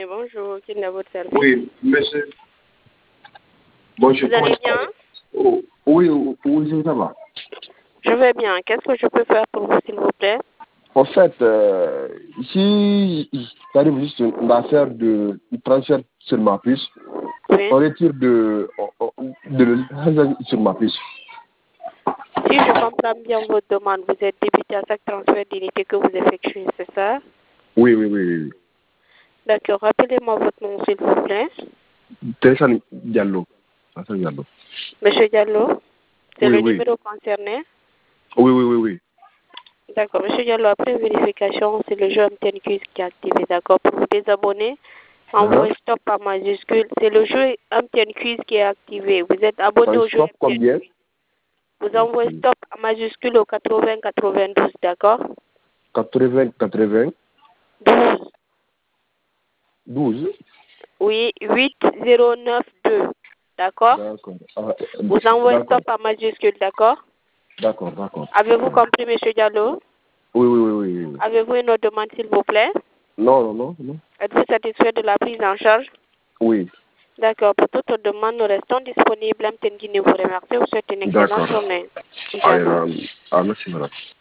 Bonjour, quel est votre service? Oui, monsieur. Bonjour. Vous allez bien? Oh, oui, oui, ça va. Je vais bien. Qu'est-ce que je peux faire pour vous, s'il vous plaît? En fait, ici, j'arrive juste une affaire de transfert sur ma puce. Oui. On retire de sur ma puce. Si je comprends bien votre demande, vous êtes débuté à chaque transfert d'unité que vous effectuez, c'est ça? Oui, oui, oui, oui. D'accord. Rappelez-moi votre nom, s'il vous plaît. Tessane Diallo. Tessane Diallo. Monsieur Diallo, c'est Oui, le oui. numéro concerné? Oui, oui, oui, oui. D'accord. Monsieur Diallo, après vérification, c'est le jeu MTN Quiz qui est activé. D'accord. Pour vous désabonner, envoyez stop en majuscule. C'est le jeu MTN Quiz qui est activé. Vous êtes abonné au jeu Stop MTN combien? Quiz. Vous envoyez stop en majuscule au 80-92, d'accord? 80. 12. 12. Oui, 8092. D'accord? D'accord. Vous envoyez D'accord. stop en majuscule, d'accord? D'accord, d'accord. Avez-vous compris, monsieur Diallo? Oui, oui, oui, oui, oui. Avez-vous une autre demande, s'il vous plaît? Non, non, non, non. Êtes-vous satisfait de la prise en charge? Oui. D'accord. Pour toute demande, nous restons disponibles. MTN Guinée vous remercie. Vous souhaite une excellente D'accord. journée. Allez, merci, madame.